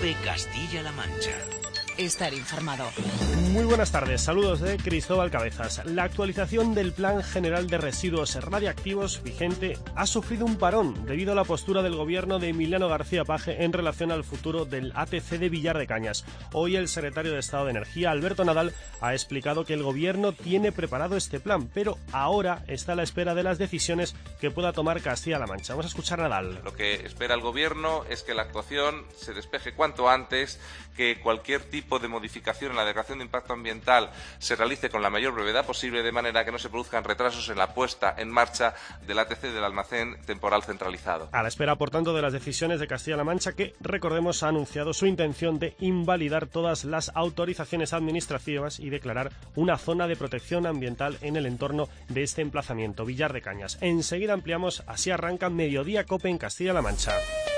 COPE Castilla-La Mancha. Estar informado. Muy buenas tardes, saludos de Cristóbal Cabezas. La actualización del Plan General de Residuos Radiactivos vigente ha sufrido un parón debido a la postura del gobierno de Emiliano García Paje en relación al futuro del ATC de Villar de Cañas. Hoy el secretario de Estado de Energía, Alberto Nadal, ha explicado que el gobierno tiene preparado este plan, pero ahora está a la espera de las decisiones que pueda tomar Castilla-La Mancha. Vamos a escuchar a Nadal. Lo que espera el gobierno es que la actuación se despeje cuanto antes, que cualquier tipo de modificación en la declaración de impacto ambiental se realice con la mayor brevedad posible, de manera que no se produzcan retrasos en la puesta en marcha del ATC del almacén temporal centralizado. A la espera, por tanto, de las decisiones de Castilla-La Mancha, que, recordemos, ha anunciado su intención de invalidar todas las autorizaciones administrativas y declarar una zona de protección ambiental en el entorno de este emplazamiento, Villar de Cañas. Enseguida ampliamos, así arranca Mediodía COPE en Castilla-La Mancha.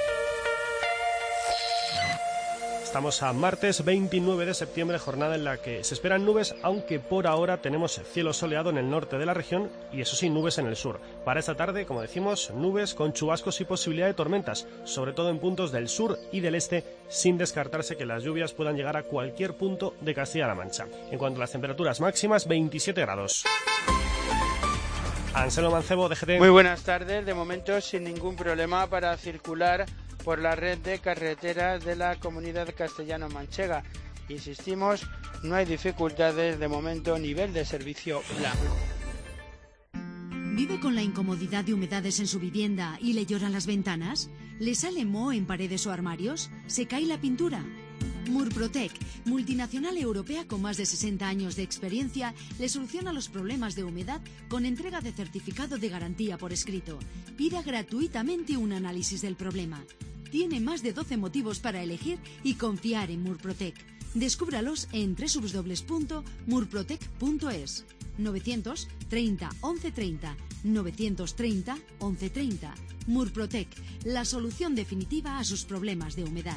Estamos a martes 29 de septiembre, jornada en la que se esperan nubes, aunque por ahora tenemos cielo soleado en el norte de la región y, eso sí, nubes en el sur. Para esta tarde, como decimos, nubes con chubascos y posibilidad de tormentas, sobre todo en puntos del sur y del este, sin descartarse que las lluvias puedan llegar a cualquier punto de Castilla-La Mancha. En cuanto a las temperaturas máximas, 27 grados. Anselmo Mancebo, DGT. Muy buenas tardes. De momento, sin ningún problema para circular por la red de carreteras de la comunidad castellano-manchega. Insistimos, no hay dificultades de momento, nivel de servicio blanco. ¿Vive con la incomodidad de humedades en su vivienda y le lloran las ventanas? ¿Le sale moho en paredes o armarios? ¿Se cae la pintura? Murprotec, multinacional europea con más de 60 años de experiencia, le soluciona los problemas de humedad con entrega de certificado de garantía por escrito. Pida gratuitamente un análisis del problema. Tiene más de 12 motivos para elegir y confiar en Murprotec. Descúbralos en www.murprotec.es. 930 1130 930 1130. Murprotec, la solución definitiva a sus problemas de humedad.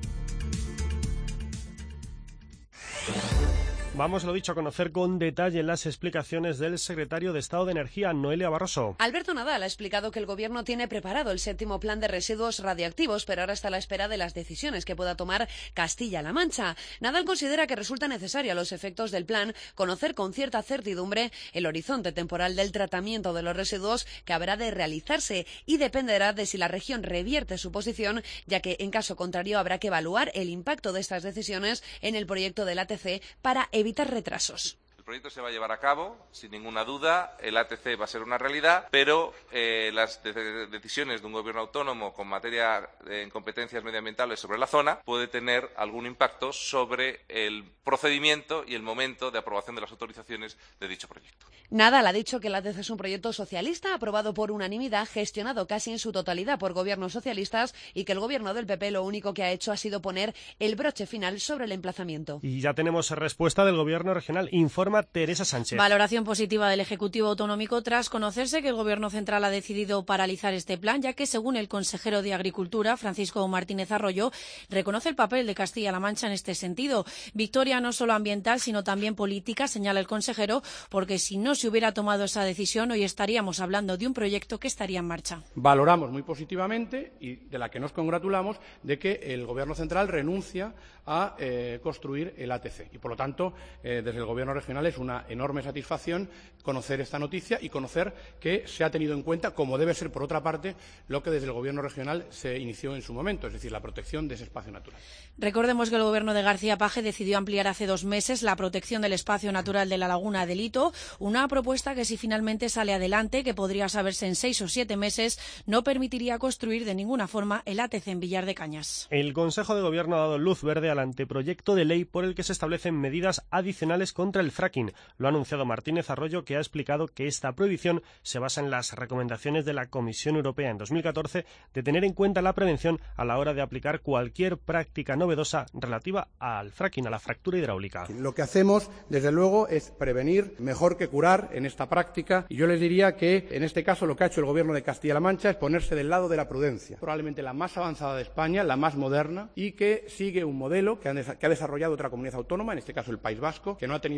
Vamos, lo dicho, a conocer con detalle las explicaciones del secretario de Estado de Energía, Noelia Barroso. Alberto Nadal ha explicado que el gobierno tiene preparado el séptimo plan de residuos radiactivos, pero ahora está a la espera de las decisiones que pueda tomar Castilla-La Mancha. Nadal considera que resulta necesario a los efectos del plan conocer con cierta certidumbre el horizonte temporal del tratamiento de los residuos que habrá de realizarse y dependerá de si la región revierte su posición, ya que en caso contrario habrá que evaluar el impacto de estas decisiones en el proyecto del ATC para evitar retrasos. El proyecto se va a llevar a cabo, sin ninguna duda, el ATC va a ser una realidad, pero las decisiones de un gobierno autónomo con materia en competencias medioambientales sobre la zona puede tener algún impacto sobre el procedimiento y el momento de aprobación de las autorizaciones de dicho proyecto. Nadal ha dicho que el ATC es un proyecto socialista aprobado por unanimidad, gestionado casi en su totalidad por gobiernos socialistas, y que el gobierno del PP lo único que ha hecho ha sido poner el broche final sobre el emplazamiento. Y ya tenemos respuesta del gobierno regional. Informa Teresa Sánchez. Valoración positiva del Ejecutivo Autonómico tras conocerse que el Gobierno Central ha decidido paralizar este plan, ya que, según el consejero de Agricultura, Francisco Martínez Arroyo, reconoce el papel de Castilla-La Mancha en este sentido. Victoria no solo ambiental, sino también política, señala el consejero, porque si no se hubiera tomado esa decisión, hoy estaríamos hablando de un proyecto que estaría en marcha. Valoramos muy positivamente, y de la que nos congratulamos, de que el Gobierno Central renuncia a construir el ATC. Y, por lo tanto, desde el Gobierno regional es una enorme satisfacción conocer esta noticia y conocer que se ha tenido en cuenta, como debe ser, por otra parte, lo que desde el Gobierno regional se inició en su momento, es decir, la protección de ese espacio natural. Recordemos que el Gobierno de García Paje decidió ampliar hace 2 meses la protección del espacio natural de la Laguna de Lito, una propuesta que, si finalmente sale adelante, que podría saberse en 6 o 7 meses, no permitiría construir de ninguna forma el ATC en Villar de Cañas. El Consejo de Gobierno ha dado luz verde al anteproyecto de ley por el que se establecen medidas adicionales contra el fracking. Lo ha anunciado Martínez Arroyo, que ha explicado que esta prohibición se basa en las recomendaciones de la Comisión Europea en 2014 de tener en cuenta la prevención a la hora de aplicar cualquier práctica novedosa relativa al fracking, a la fractura hidráulica. Lo que hacemos, desde luego, es prevenir mejor que curar en esta práctica, y yo les diría que, en este caso, lo que ha hecho el Gobierno de Castilla-La Mancha es ponerse del lado de la prudencia, probablemente la más avanzada de España, la más moderna, y que sigue un modelo que ha desarrollado otra comunidad autónoma, en este caso el País Vasco, que no ha tenido contestación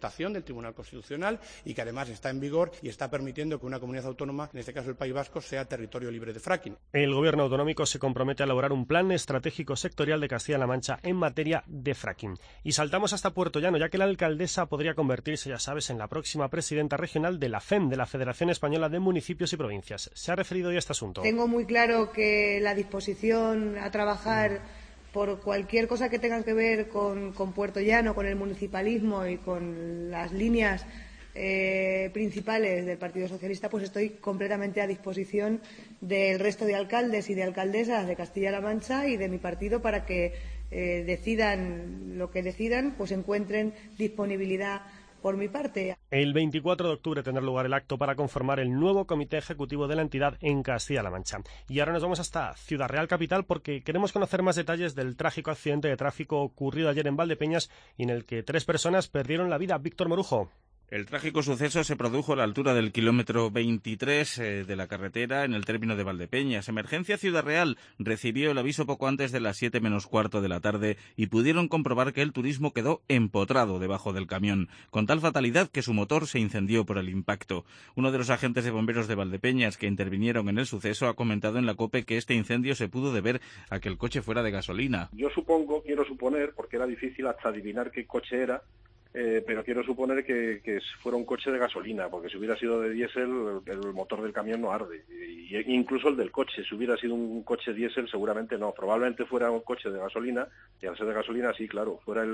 contestación del Tribunal Constitucional y que además está en vigor y está permitiendo que una comunidad autónoma, en este caso el País Vasco, sea territorio libre de fracking. El Gobierno autonómico se compromete a elaborar un plan estratégico sectorial de Castilla-La Mancha en materia de fracking. Y saltamos hasta Puertollano, ya que la alcaldesa podría convertirse, ya sabes, en la próxima presidenta regional de la FEM, de la Federación Española de Municipios y Provincias. Se ha referido hoy a este asunto. Tengo muy claro que la disposición a trabajar por cualquier cosa que tenga que ver con Puertollano, con el municipalismo y con las líneas principales del Partido Socialista, pues estoy completamente a disposición del resto de alcaldes y de alcaldesas de Castilla-La Mancha y de mi partido para que decidan lo que decidan, pues encuentren disponibilidad por mi parte. El 24 de octubre tendrá lugar el acto para conformar el nuevo comité ejecutivo de la entidad en Castilla-La Mancha. Y ahora nos vamos hasta Ciudad Real Capital porque queremos conocer más detalles del trágico accidente de tráfico ocurrido ayer en Valdepeñas y en el que 3 personas perdieron la vida. Víctor Morujo. El trágico suceso se produjo a la altura del kilómetro 23 de la carretera en el término de Valdepeñas. Emergencia Ciudad Real recibió el aviso poco antes de las 7 menos cuarto de la tarde y pudieron comprobar que el turismo quedó empotrado debajo del camión, con tal fatalidad que su motor se incendió por el impacto. Uno de los agentes de bomberos de Valdepeñas que intervinieron en el suceso ha comentado en la COPE que este incendio se pudo deber a que el coche fuera de gasolina. Yo quiero suponer, porque era difícil hasta adivinar qué coche era, pero quiero suponer que fuera un coche de gasolina, porque si hubiera sido de diésel, el motor del camión no arde, y incluso el del coche. Si hubiera sido un coche diésel, seguramente no. Probablemente fuera un coche de gasolina, y al ser de gasolina, sí, claro, fuera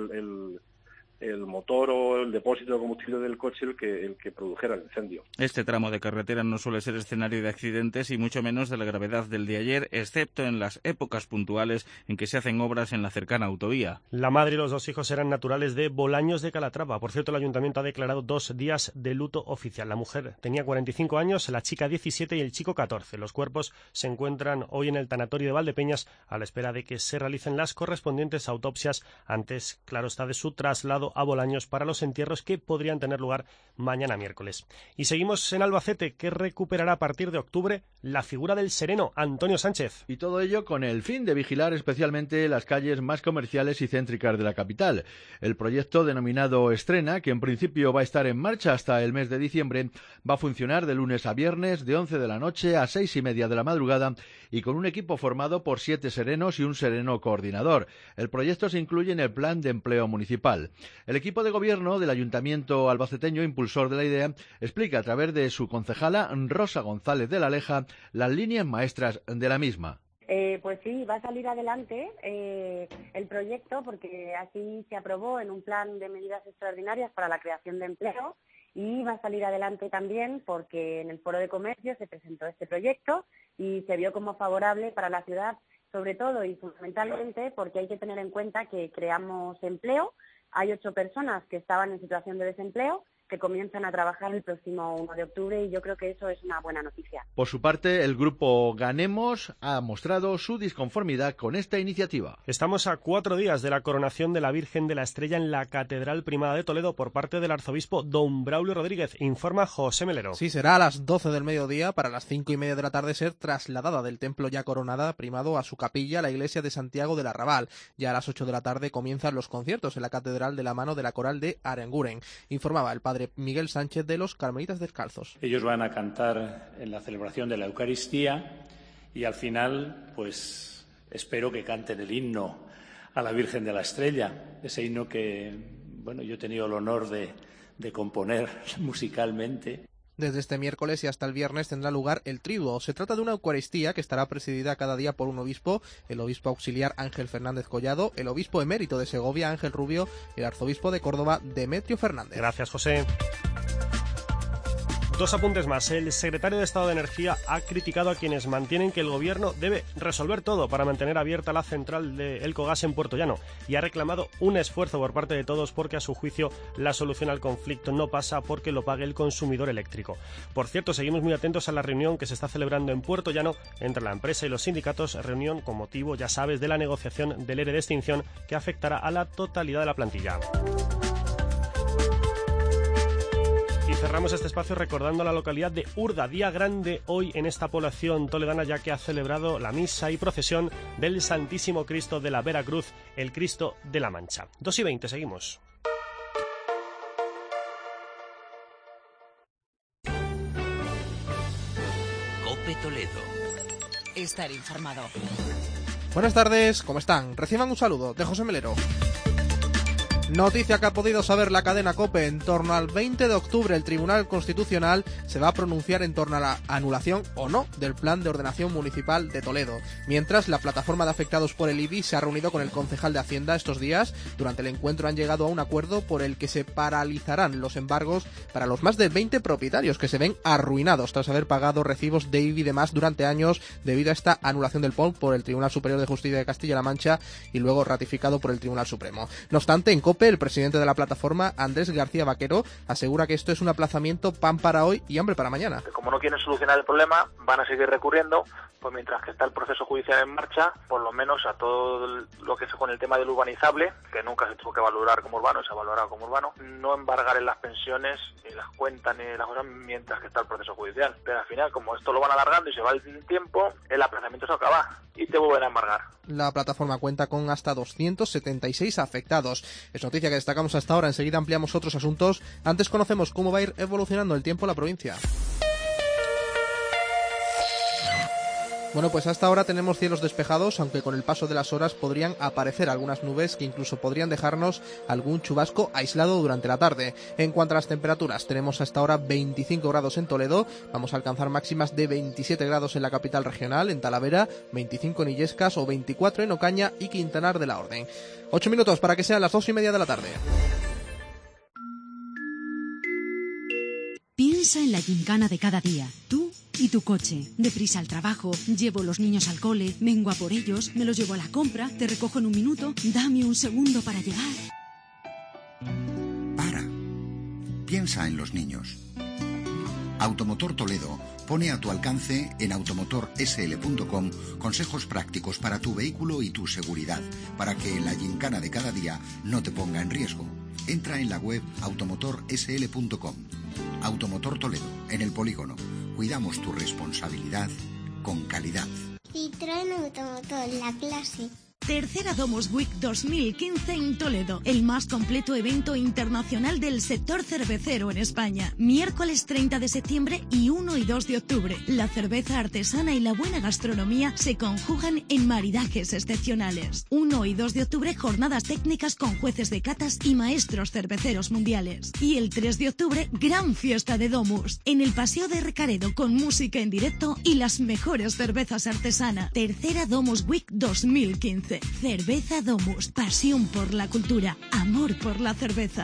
el motor o el depósito de combustible del coche el que produjera el incendio. Este tramo de carretera no suele ser escenario de accidentes y mucho menos de la gravedad del de ayer, excepto en las épocas puntuales en que se hacen obras en la cercana autovía. La madre y los 2 hijos eran naturales de Bolaños de Calatrava. Por cierto, el ayuntamiento ha declarado 2 días de luto oficial. La mujer tenía 45 años, la chica 17 y el chico 14. Los cuerpos se encuentran hoy en el tanatorio de Valdepeñas a la espera de que se realicen las correspondientes autopsias antes, claro está, de su traslado a Bolaños para los entierros que podrían tener lugar mañana miércoles. Y seguimos en Albacete, que recuperará a partir de octubre la figura del sereno, Antonio Sánchez. Y todo ello con el fin de vigilar especialmente las calles más comerciales y céntricas de la capital. El proyecto denominado Estrena, que en principio va a estar en marcha hasta el mes de diciembre, va a funcionar de lunes a viernes de 11 de la noche a 6:30 de la madrugada y con un equipo formado por 7 serenos y un sereno coordinador. El proyecto se incluye en el Plan de Empleo Municipal. El equipo de gobierno del Ayuntamiento albaceteño, impulsor de la idea, explica a través de su concejala Rosa González de la Leja las líneas maestras de la misma. Pues sí, va a salir adelante el proyecto porque así se aprobó en un plan de medidas extraordinarias para la creación de empleo y va a salir adelante también porque en el Foro de Comercio se presentó este proyecto y se vio como favorable para la ciudad, sobre todo y fundamentalmente porque hay que tener en cuenta que creamos empleo. Hay 8 personas que estaban en situación de desempleo que comienzan a trabajar el próximo 1 de octubre y yo creo que eso es una buena noticia. Por su parte, el grupo Ganemos ha mostrado su disconformidad con esta iniciativa. Estamos a 4 días de la coronación de la Virgen de la Estrella en la Catedral Primada de Toledo por parte del arzobispo don Braulio Rodríguez, informa José Melero. Sí, será a las 12 del mediodía para las 5:30 de la tarde ser trasladada del templo ya coronada primado a su capilla, la iglesia de Santiago del Arrabal. Ya a las 8 de la tarde comienzan los conciertos en la Catedral de la mano de la coral de Aranguren, informaba el padre Miguel Sánchez de los Carmelitas Descalzos. Ellos van a cantar en la celebración de la Eucaristía y al final, pues espero que canten el himno a la Virgen de la Estrella, ese himno que, bueno, yo he tenido el honor de componer musicalmente. Desde este miércoles y hasta el viernes tendrá lugar el triduo. Se trata de una Eucaristía que estará presidida cada día por un obispo, el obispo auxiliar Ángel Fernández Collado, el obispo emérito de Segovia Ángel Rubio y el arzobispo de Córdoba Demetrio Fernández. Gracias, José. 2 apuntes más. El secretario de Estado de Energía ha criticado a quienes mantienen que el gobierno debe resolver todo para mantener abierta la central de Elcogas en Puertollano y ha reclamado un esfuerzo por parte de todos porque a su juicio la solución al conflicto no pasa porque lo pague el consumidor eléctrico. Por cierto, seguimos muy atentos a la reunión que se está celebrando en Puertollano entre la empresa y los sindicatos, reunión con motivo, ya sabes, de la negociación del ERE de extinción que afectará a la totalidad de la plantilla. Y cerramos este espacio recordando a la localidad de Urda, día grande hoy en esta población toledana, ya que ha celebrado la misa y procesión del Santísimo Cristo de la Vera Cruz, el Cristo de la Mancha. 2:20, seguimos. Estar informado. Buenas tardes, ¿cómo están? Reciban un saludo de José Melero. Noticia que ha podido saber la cadena COPE. En torno al 20 de octubre el Tribunal Constitucional se va a pronunciar en torno a la anulación o no del Plan de Ordenación Municipal de Toledo. Mientras, la plataforma de afectados por el IBI se ha reunido con el concejal de Hacienda estos días. Durante el encuentro han llegado a un acuerdo por el que se paralizarán los embargos para los más de 20 propietarios que se ven arruinados tras haber pagado recibos de IBI y demás durante años debido a esta anulación del PON por el Tribunal Superior de Justicia de Castilla-La Mancha y luego ratificado por el Tribunal Supremo. No obstante, en COPE el presidente de la plataforma, Andrés García Vaquero, asegura que esto es un aplazamiento pan para hoy y hambre para mañana. Como no quieren solucionar el problema, van a seguir recurriendo, pues mientras que está el proceso judicial en marcha, por lo menos a todo lo que es con el tema del urbanizable, que nunca se tuvo que valorar como urbano, se ha valorado como urbano, no embargar en las pensiones, ni las cuentas, ni las cosas, mientras que está el proceso judicial. Pero al final, como esto lo van alargando y se va el tiempo, el aplazamiento se acaba y te vuelven a embargar. La plataforma cuenta con hasta 276 afectados. Es noticia que destacamos hasta ahora. Enseguida ampliamos otros asuntos. Antes conocemos cómo va a ir evolucionando el tiempo en la provincia. Bueno, pues hasta ahora tenemos cielos despejados, aunque con el paso de las horas podrían aparecer algunas nubes que incluso podrían dejarnos algún chubasco aislado durante la tarde. En cuanto a las temperaturas, tenemos hasta ahora 25 grados en Toledo, vamos a alcanzar máximas de 27 grados en la capital regional, en Talavera, 25 en Illescas o 24 en Ocaña y Quintanar de la Orden. 8 minutos para que sean las 2:30 de la tarde. Piensa en la gincana de cada día. Tú y tu coche. Deprisa al trabajo, llevo los niños al cole, vengo a por ellos, me los llevo a la compra, te recojo en un minuto, dame un segundo para llegar. Para. Piensa en los niños. Automotor Toledo pone a tu alcance en automotorsl.com consejos prácticos para tu vehículo y tu seguridad, para que la gincana de cada día no te ponga en riesgo. Entra en la web automotorsl.com. Automotor Toledo, en el polígono. Cuidamos tu responsabilidad con calidad. Citroën Automotor, la clase. Tercera Domus Week 2015 en Toledo, el más completo evento internacional del sector cervecero en España. Miércoles 30 de septiembre y 1 y 2 de octubre. La cerveza artesana y la buena gastronomía se conjugan en maridajes excepcionales. 1 y 2 de octubre, jornadas técnicas con jueces de catas y maestros cerveceros mundiales. Y el 3 de octubre, gran fiesta de Domus, en el Paseo de Recaredo con música en directo y las mejores cervezas artesanas. Tercera Domus Week 2015. Cerveza Domus, pasión por la cultura, amor por la cerveza.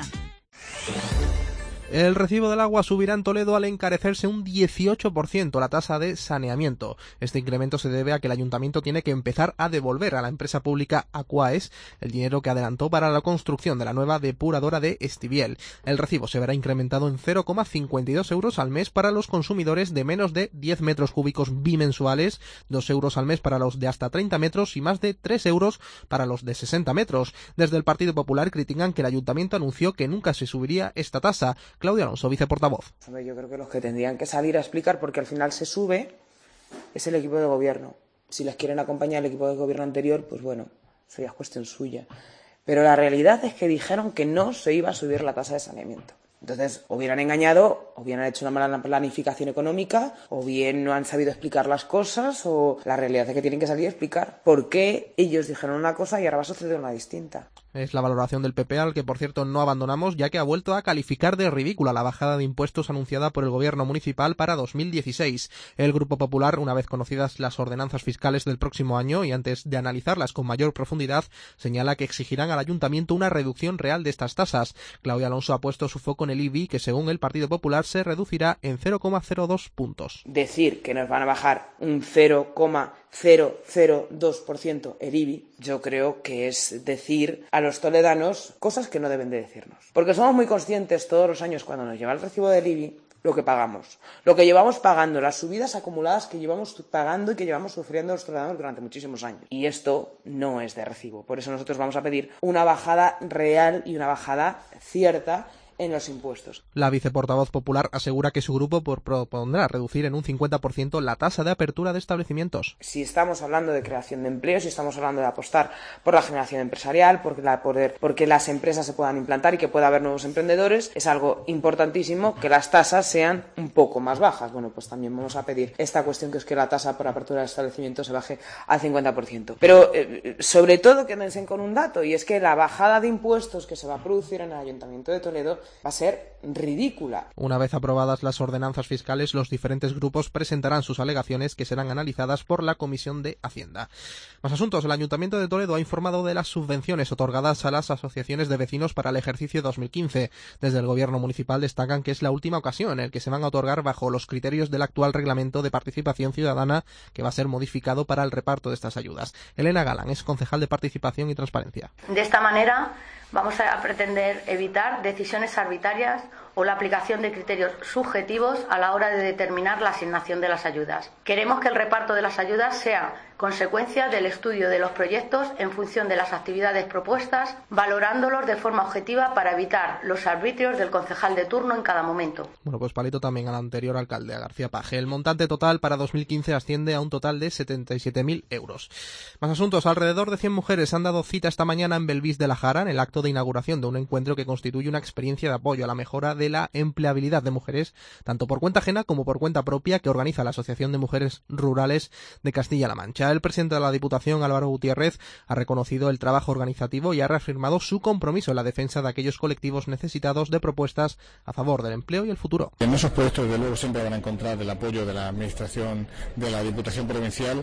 El recibo del agua subirá en Toledo al encarecerse un 18% la tasa de saneamiento. Este incremento se debe a que el ayuntamiento tiene que empezar a devolver a la empresa pública Aquaes el dinero que adelantó para la construcción de la nueva depuradora de Estiviel. El recibo se verá incrementado en 0,52 euros al mes para los consumidores de menos de 10 metros cúbicos bimensuales, 2 euros al mes para los de hasta 30 metros y más de 3 euros para los de 60 metros. Desde el Partido Popular critican que el ayuntamiento anunció que nunca se subiría esta tasa. Claudia Alonso, viceportavoz. Yo creo que los que tendrían que salir a explicar porque al final se sube es el equipo de gobierno. Si les quieren acompañar el equipo de gobierno anterior, pues bueno, eso ya es cuestión suya. Pero la realidad es que dijeron que no se iba a subir la tasa de saneamiento. Entonces, o hubieran engañado, o bien han hecho una mala planificación económica, o bien no han sabido explicar las cosas, o la realidad es que tienen que salir a explicar por qué ellos dijeron una cosa y ahora va a suceder una distinta. Es la valoración del PP, al que por cierto no abandonamos, ya que ha vuelto a calificar de ridícula la bajada de impuestos anunciada por el gobierno municipal para 2016. El Grupo Popular, una vez conocidas las ordenanzas fiscales del próximo año y antes de analizarlas con mayor profundidad, señala que exigirán al ayuntamiento una reducción real de estas tasas. Claudia Alonso ha puesto su foco en el IBI, que según el Partido Popular se reducirá en 0,02 puntos. Decir que nos van a bajar un 0,002% el IBI, yo creo que es decir a los toledanos cosas que no deben de decirnos. Porque somos muy conscientes todos los años cuando nos lleva el recibo del IBI lo que pagamos, lo que llevamos pagando, las subidas acumuladas que llevamos pagando y que llevamos sufriendo los toledanos durante muchísimos años. Y esto no es de recibo. Por eso nosotros vamos a pedir una bajada real y una bajada cierta en los impuestos. La viceportavoz popular asegura que su grupo propondrá reducir en un 50% la tasa de apertura de establecimientos. Si estamos hablando de creación de empleo, si estamos hablando de apostar por la generación empresarial, porque las empresas se puedan implantar y que pueda haber nuevos emprendedores, es algo importantísimo que las tasas sean un poco más bajas. Bueno, pues también vamos a pedir esta cuestión, que es que la tasa por apertura de establecimientos se baje al 50%. Pero sobre todo quédense con un dato, y es que la bajada de impuestos que se va a producir en el Ayuntamiento de Toledo va a ser ridícula. Una vez aprobadas las ordenanzas fiscales, los diferentes grupos presentarán sus alegaciones, que serán analizadas por la Comisión de Hacienda. Más asuntos. El Ayuntamiento de Toledo ha informado de las subvenciones otorgadas a las asociaciones de vecinos para el ejercicio 2015. Desde el Gobierno municipal destacan que es la última ocasión en la que se van a otorgar bajo los criterios del actual Reglamento de Participación Ciudadana, que va a ser modificado para el reparto de estas ayudas. Elena Galán es concejal de Participación y Transparencia. De esta manera vamos a pretender evitar decisiones arbitrarias o la aplicación de criterios subjetivos a la hora de determinar la asignación de las ayudas. Queremos que el reparto de las ayudas sea consecuencia del estudio de los proyectos en función de las actividades propuestas, valorándolos de forma objetiva para evitar los arbitrios del concejal de turno en cada momento. Bueno, pues palito también al anterior alcalde, a García Paje. El montante total para 2015 asciende a un total de 77.000 euros. Más asuntos. Alrededor de 100 mujeres han dado cita esta mañana en Belvís de la Jara en el acto de inauguración de un encuentro que constituye una experiencia de apoyo a la mejora de la empleabilidad de mujeres, tanto por cuenta ajena como por cuenta propia, que organiza la Asociación de Mujeres Rurales de Castilla-La Mancha. El presidente de la Diputación, Álvaro Gutiérrez, ha reconocido el trabajo organizativo y ha reafirmado su compromiso en la defensa de aquellos colectivos necesitados de propuestas a favor del empleo y el futuro. En esos proyectos, desde luego, siempre van a encontrar el apoyo de la Administración de la Diputación Provincial,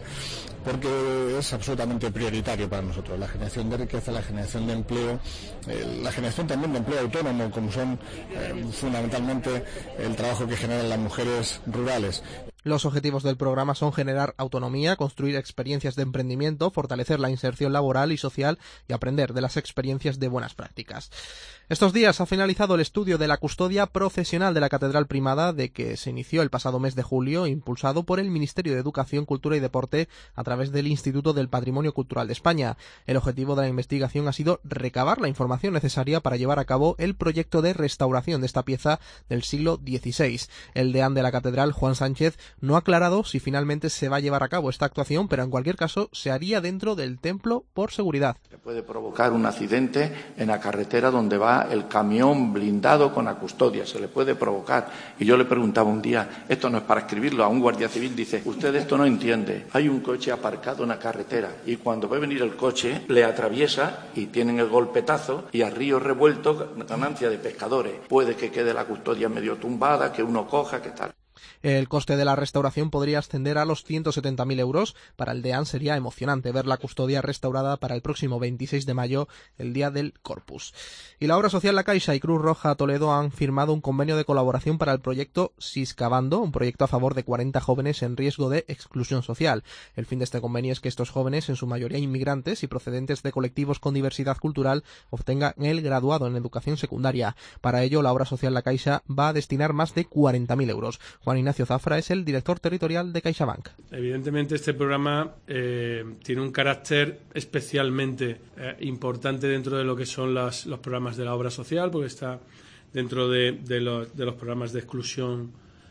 porque es absolutamente prioritario para nosotros la generación de riqueza, la generación de empleo, la generación también de empleo autónomo, como son fundamentalmente el trabajo que generan las mujeres rurales. Los objetivos del programa son generar autonomía, construir experiencias de emprendimiento, fortalecer la inserción laboral y social y aprender de las experiencias de buenas prácticas. Estos días ha finalizado el estudio de la custodia procesional de la Catedral Primada, de que se inició el pasado mes de julio, impulsado por el Ministerio de Educación, Cultura y Deporte a través del Instituto del Patrimonio Cultural de España. El objetivo de la investigación ha sido recabar la información necesaria para llevar a cabo el proyecto de restauración de esta pieza del siglo XVI. El deán de la Catedral, Juan Sánchez, no ha aclarado si finalmente se va a llevar a cabo esta actuación, pero en cualquier caso se haría dentro del templo por seguridad. Se puede provocar un accidente en la carretera donde va el camión blindado con la custodia, se le puede provocar. Y yo le preguntaba un día, esto no es para escribirlo, a un guardia civil, dice, usted esto no entiende, hay un coche aparcado en la carretera y cuando ve venir el coche le atraviesa y tienen el golpetazo y a río revuelto, ganancia de pescadores. Puede que quede la custodia medio tumbada, que uno coja, que tal. El coste de la restauración podría ascender a los 170.000 euros. Para el deán sería emocionante ver la custodia restaurada para el próximo 26 de mayo, el día del Corpus. Y la obra social La Caixa y Cruz Roja Toledo han firmado un convenio de colaboración para el proyecto Siscavando, un proyecto a favor de 40 jóvenes en riesgo de exclusión social. El fin de este convenio es que estos jóvenes, en su mayoría inmigrantes y procedentes de colectivos con diversidad cultural, obtengan el graduado en educación secundaria. Para ello, la obra social La Caixa va a destinar más de 40.000 euros. Juan Ignacio Zafra es el director territorial de CaixaBank. Evidentemente este programa tiene un carácter especialmente importante dentro de lo que son los programas de la obra social, porque está dentro de los programas de exclusión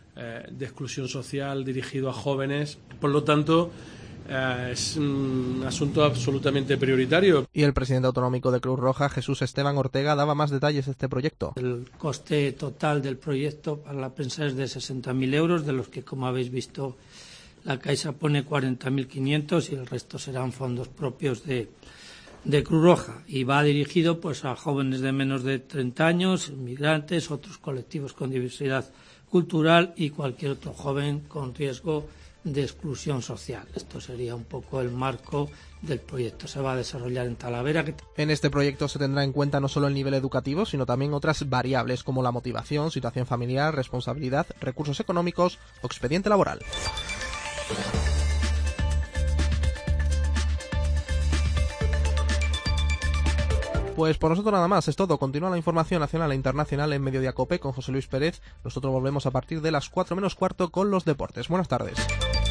social dirigido a jóvenes. Por lo tanto, es un asunto absolutamente prioritario. Y el presidente autonómico de Cruz Roja, Jesús Esteban Ortega, daba más detalles de este proyecto. El coste total del proyecto para la prensa es de 60.000 euros, de los que, como habéis visto, la Caixa pone 40.500 y el resto serán fondos propios de Cruz Roja. Y va dirigido pues a jóvenes de menos de 30 años, inmigrantes, otros colectivos con diversidad cultural y cualquier otro joven con riesgo de exclusión social. Esto sería un poco el marco del proyecto. Se va a desarrollar en Talavera. En este proyecto se tendrá en cuenta no solo el nivel educativo, sino también otras variables como la motivación, situación familiar, responsabilidad, recursos económicos o expediente laboral. Pues por nosotros nada más, es todo. Continúa la información nacional e internacional en Mediodía Cope con José Luis Pérez. Nosotros volvemos a partir de las 4 menos cuarto con los deportes. Buenas tardes.